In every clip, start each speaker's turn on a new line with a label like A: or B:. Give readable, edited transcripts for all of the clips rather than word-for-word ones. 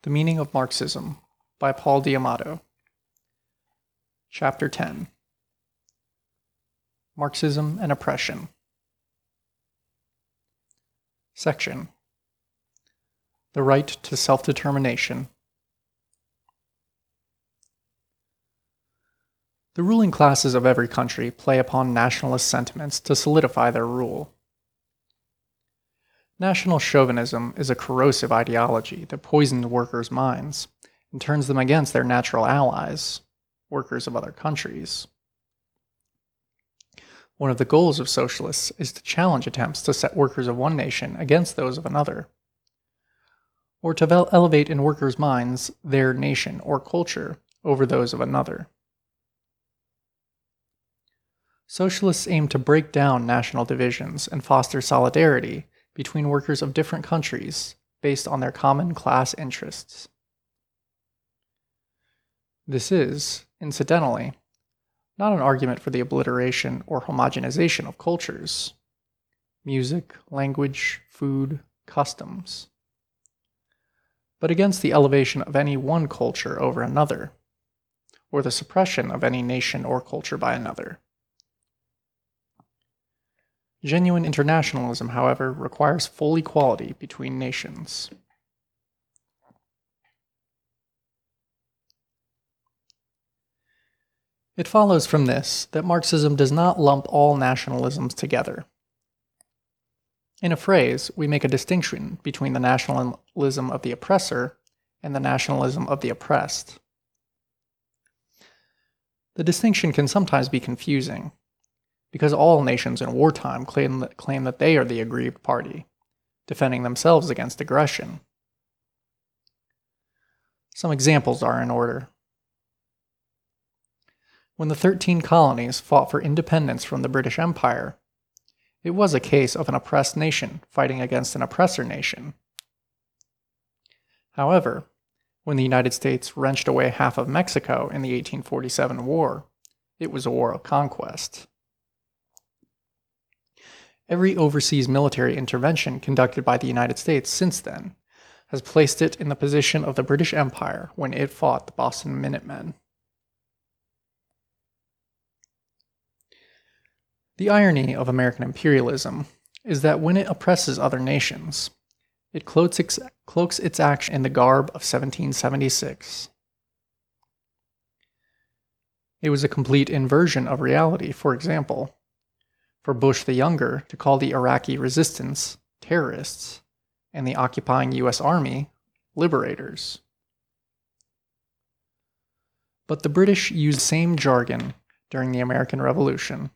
A: The Meaning of Marxism by Paul D'Amato. Chapter 10. Marxism and Oppression. Section. The Right to Self-Determination. The ruling classes of every country play upon nationalist sentiments to solidify their rule. National chauvinism is a corrosive ideology that poisons workers' minds and turns them against their natural allies, workers of other countries. One of the goals of socialists is to challenge attempts to set workers of one nation against those of another, or to elevate in workers' minds their nation or culture over those of another. Socialists aim to break down national divisions and foster solidarity between workers of different countries based on their common class interests. This is, incidentally, not an argument for the obliteration or homogenization of cultures, music, language, food, customs, but against the elevation of any one culture over another, or the suppression of any nation or culture by another. Genuine internationalism, however, requires full equality between nations. It follows from this that Marxism does not lump all nationalisms together. In a phrase, we make a distinction between the nationalism of the oppressor and the nationalism of the oppressed. The distinction can sometimes be confusing, because all nations in wartime claim that they are the aggrieved party, defending themselves against aggression. Some examples are in order. When the 13 colonies fought for independence from the British Empire, it was a case of an oppressed nation fighting against an oppressor nation. However, when the United States wrenched away half of Mexico in the 1847 war, it was a war of conquest. Every overseas military intervention conducted by the United States since then has placed it in the position of the British Empire when it fought the Boston Minutemen. The irony of American imperialism is that when it oppresses other nations, it cloaks its action in the garb of 1776. It was a complete inversion of reality, for example, for Bush the Younger to call the Iraqi resistance terrorists and the occupying U.S. Army liberators. But the British used the same jargon during the American Revolution.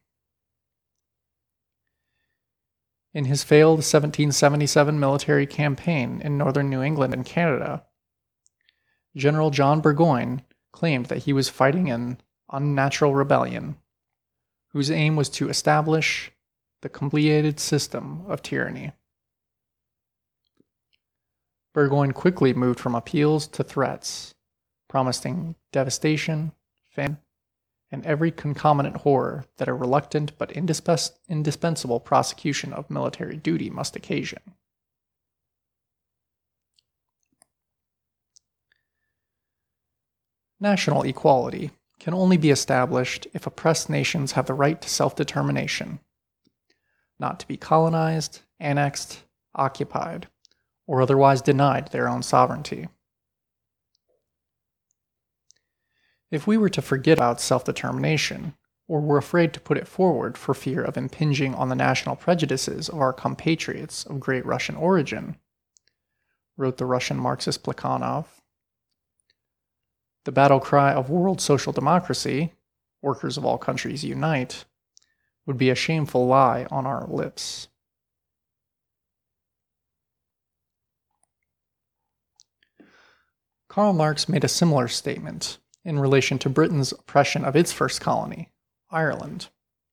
A: In his failed 1777 military campaign in northern New England and Canada, General John Burgoyne claimed that he was fighting an unnatural rebellion whose aim was to establish the completed system of tyranny. Burgoyne quickly moved from appeals to threats, promising devastation, famine, and every concomitant horror that a reluctant but indispensable prosecution of military duty must occasion. National equality can only be established if oppressed nations have the right to self-determination, not to be colonized, annexed, occupied, or otherwise denied their own sovereignty. If we were to forget about self-determination, or were afraid to put it forward for fear of impinging on the national prejudices of our compatriots of great Russian origin, wrote the Russian Marxist Plekhanov, the battle cry of world social democracy, workers of all countries unite, would be a shameful lie on our lips. Karl Marx made a similar statement in relation to Britain's oppression of its first colony, Ireland.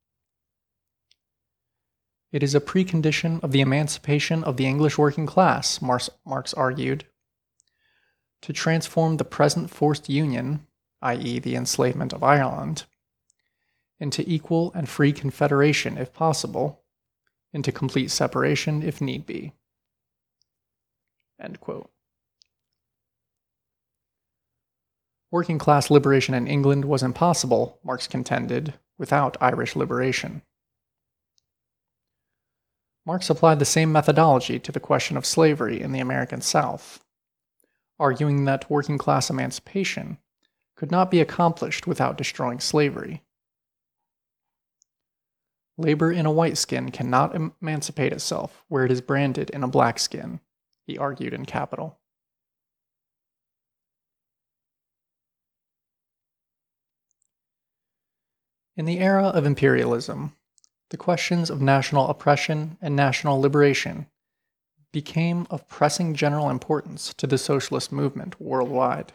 A: It is a precondition of the emancipation of the English working class, Marx argued, to transform the present forced union, i.e. the enslavement of Ireland, into equal and free confederation if possible, into complete separation if need be. End quote. Working class liberation in England was impossible, Marx contended, without Irish liberation. Marx applied the same methodology to the question of slavery in the American South, arguing that working class emancipation could not be accomplished without destroying slavery. Labor in a white skin cannot emancipate itself where it is branded in a black skin, he argued in Capital. In the era of imperialism, the questions of national oppression and national liberation became of pressing general importance to the socialist movement worldwide.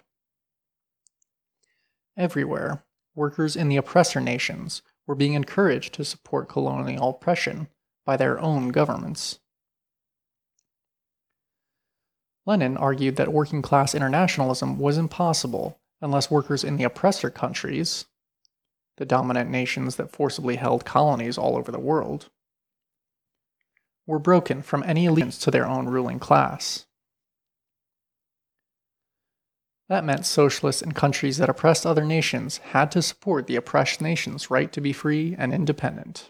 A: Everywhere, workers in the oppressor nations were being encouraged to support colonial oppression by their own governments. Lenin argued that working class internationalism was impossible unless workers in the oppressor countries, the dominant nations that forcibly held colonies all over the world, were broken from any allegiance to their own ruling class. That meant socialists in countries that oppressed other nations had to support the oppressed nation's right to be free and independent.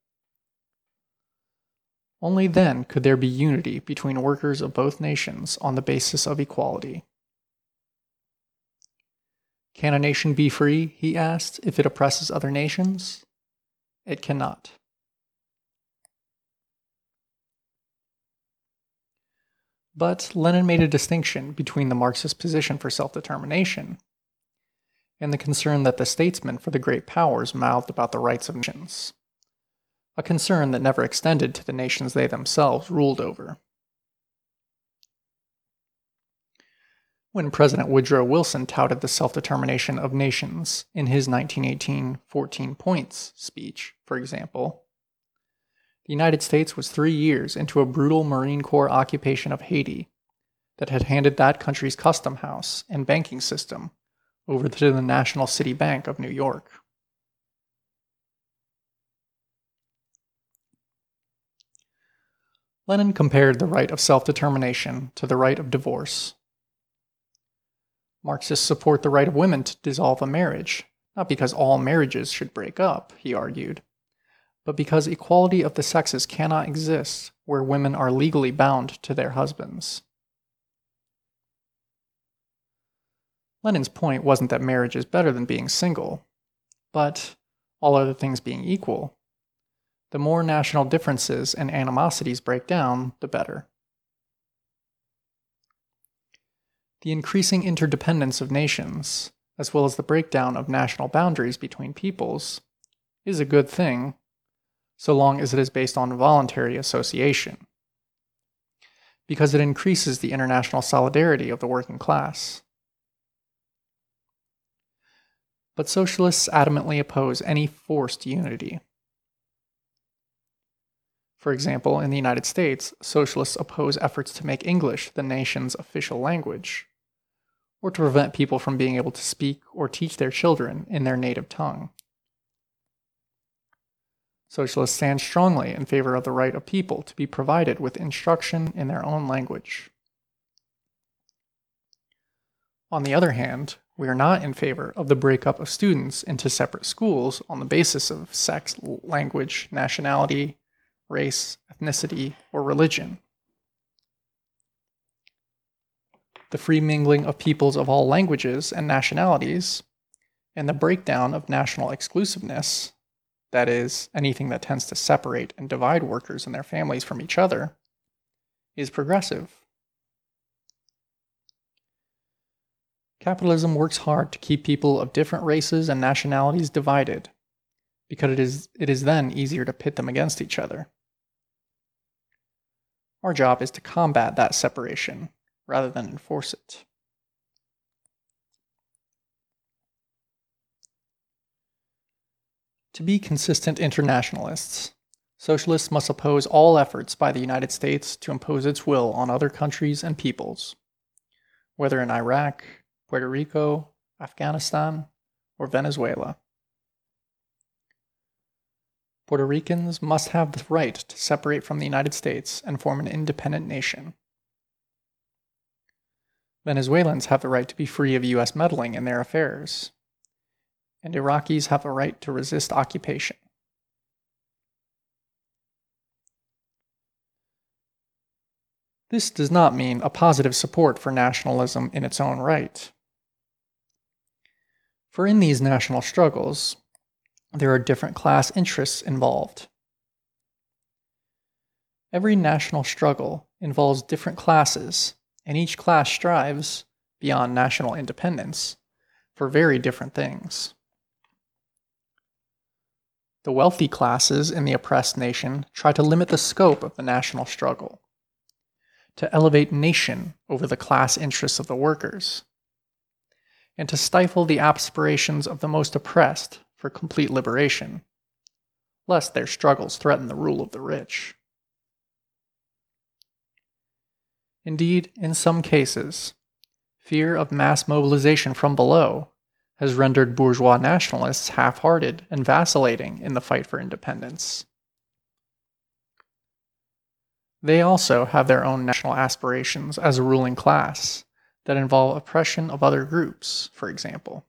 A: Only then could there be unity between workers of both nations on the basis of equality. Can a nation be free, he asked, if it oppresses other nations? It cannot. But Lenin made a distinction between the Marxist position for self-determination and the concern that the statesmen for the great powers mouthed about the rights of nations, a concern that never extended to the nations they themselves ruled over. When President Woodrow Wilson touted the self-determination of nations in his 1918 14 Points speech, for example, the United States was 3 years into a brutal Marine Corps occupation of Haiti that had handed that country's custom house and banking system over to the National City Bank of New York. Lenin compared the right of self-determination to the right of divorce. Marxists support the right of women to dissolve a marriage, not because all marriages should break up, he argued, but because equality of the sexes cannot exist where women are legally bound to their husbands. Lenin's point wasn't that marriage is better than being single, but, all other things being equal, the more national differences and animosities break down, the better. The increasing interdependence of nations, as well as the breakdown of national boundaries between peoples, is a good thing, so long as it is based on voluntary association, because it increases the international solidarity of the working class. But socialists adamantly oppose any forced unity. For example, in the United States, socialists oppose efforts to make English the nation's official language, or to prevent people from being able to speak or teach their children in their native tongue. Socialists stand strongly in favor of the right of people to be provided with instruction in their own language. On the other hand, we are not in favor of the breakup of students into separate schools on the basis of sex, language, nationality, race, ethnicity, or religion. The free mingling of peoples of all languages and nationalities, and the breakdown of national exclusiveness, that is, anything that tends to separate and divide workers and their families from each other, is progressive. Capitalism works hard to keep people of different races and nationalities divided, because it is then easier to pit them against each other. Our job is to combat that separation, rather than enforce it. To be consistent internationalists, socialists must oppose all efforts by the United States to impose its will on other countries and peoples, whether in Iraq, Puerto Rico, Afghanistan, or Venezuela. Puerto Ricans must have the right to separate from the United States and form an independent nation. Venezuelans have the right to be free of U.S. meddling in their affairs, and Iraqis have a right to resist occupation. This does not mean a positive support for nationalism in its own right. For in these national struggles, there are different class interests involved. Every national struggle involves different classes, and each class strives, beyond national independence, for very different things. The wealthy classes in the oppressed nation try to limit the scope of the national struggle, to elevate nation over the class interests of the workers, and to stifle the aspirations of the most oppressed for complete liberation, lest their struggles threaten the rule of the rich. Indeed, in some cases, fear of mass mobilization from below has rendered bourgeois nationalists half-hearted and vacillating in the fight for independence. They also have their own national aspirations as a ruling class that involve oppression of other groups, for example.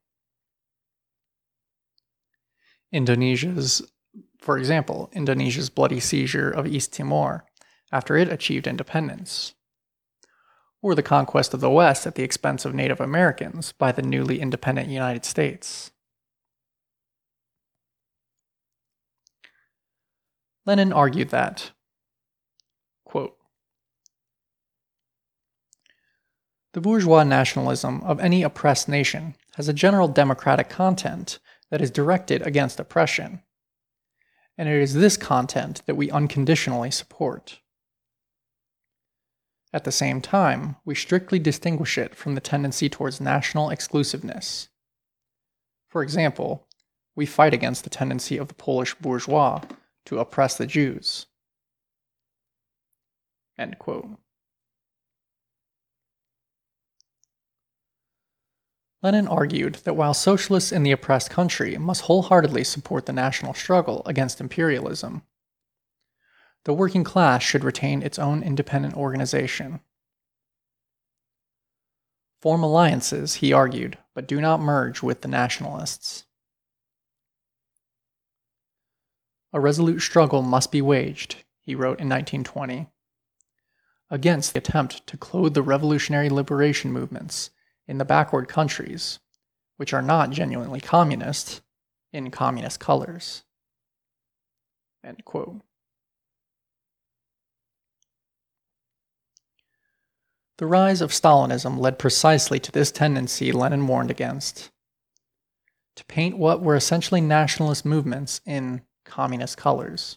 A: Indonesia's bloody seizure of East Timor after it achieved independence, or the conquest of the West at the expense of Native Americans by the newly independent United States. Lenin argued that, quote, "The bourgeois nationalism of any oppressed nation has a general democratic content that is directed against oppression, and it is this content that we unconditionally support. At the same time, we strictly distinguish it from the tendency towards national exclusiveness. For example, we fight against the tendency of the Polish bourgeois to oppress the Jews." End quote. Lenin argued that while socialists in the oppressed country must wholeheartedly support the national struggle against imperialism, the working class should retain its own independent organization. Form alliances, he argued, but do not merge with the nationalists. A resolute struggle must be waged, he wrote in 1920, against the attempt to clothe the revolutionary liberation movements in the backward countries, which are not genuinely communist, in communist colors. End quote. The rise of Stalinism led precisely to this tendency Lenin warned against, to paint what were essentially nationalist movements in communist colors.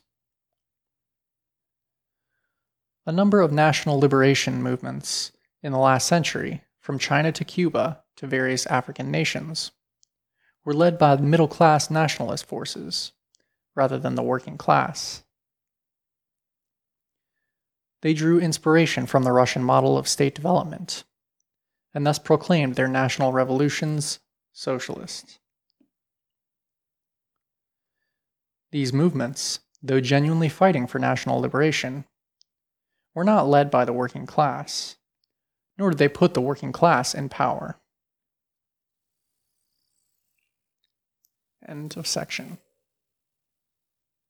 A: A number of national liberation movements in the last century, from China to Cuba to various African nations, were led by middle-class nationalist forces, rather than the working class. They drew inspiration from the Russian model of state development, and thus proclaimed their national revolutions socialist. These movements, though genuinely fighting for national liberation, were not led by the working class, nor did they put the working class in power. End of section.